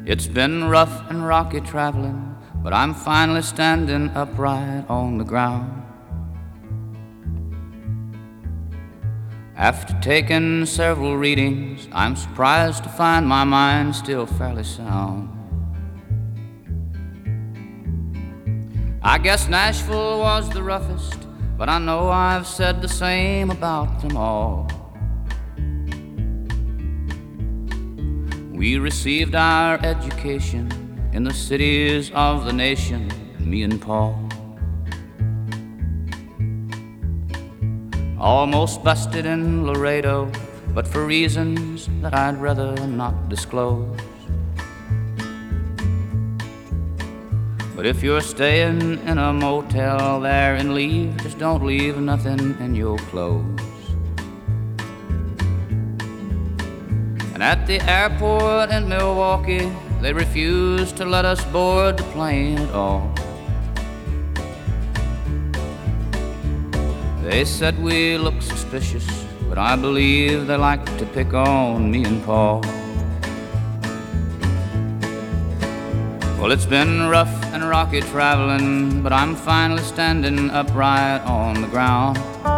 It's been rough and rocky traveling, but I'm finally standing upright on the ground. After taking several readings, I'm surprised to find my mind still fairly sound. I guess Nashville was the roughest, but I know I've said the same about them all. We received our education in the cities of the nation, me and Paul. Almost busted in Laredo, but for reasons that I'd rather not disclose. But if you're staying in a motel there and leave, just don't leave nothing in your clothes. And at the airport in Milwaukee, they refused to let us board the plane at all. They said we looked suspicious, but I believe they like to pick on me and Paul. Well, it's been rough and rocky traveling, but I'm finally standing upright on the ground.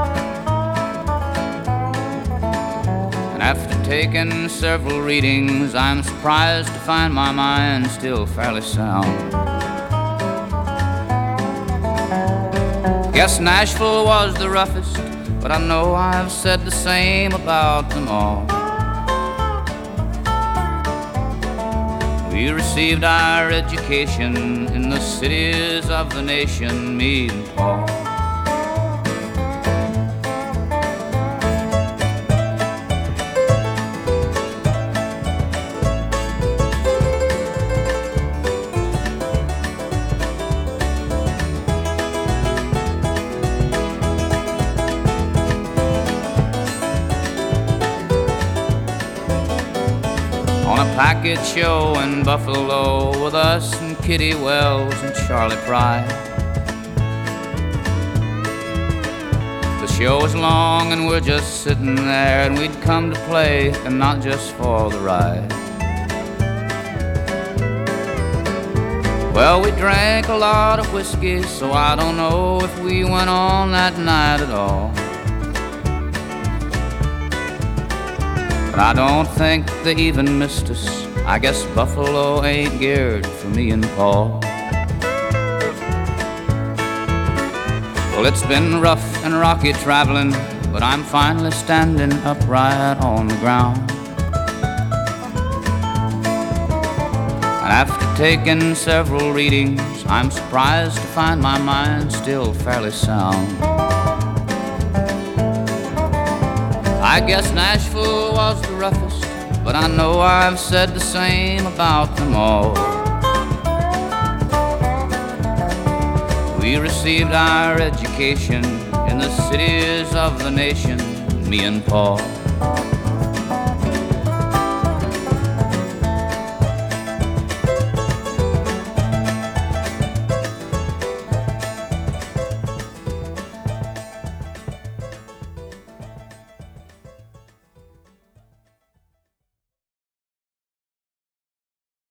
And after taking several readings, I'm surprised to find my mind still fairly sound. Guess Nashville was the roughest, but I know I've said the same about them all. We received our education in the cities of the nation, me and Paul. Package show in Buffalo with us and Kitty Wells and Charlie Pride. The show was long and we're just sitting there, and we'd come to play and not just for the ride. Well, we drank a lot of whiskey, so I don't know if we went on that night at all. But I don't think they even missed us. I guess Buffalo ain't geared for me and Paul. Well, it's been rough and rocky traveling, but I'm finally standing upright on the ground. And after taking several readings, I'm surprised to find my mind still fairly sound. I guess Nashville was the roughest, but I know I've said the same about them all. We received our education in the cities of the nation, me and Paul.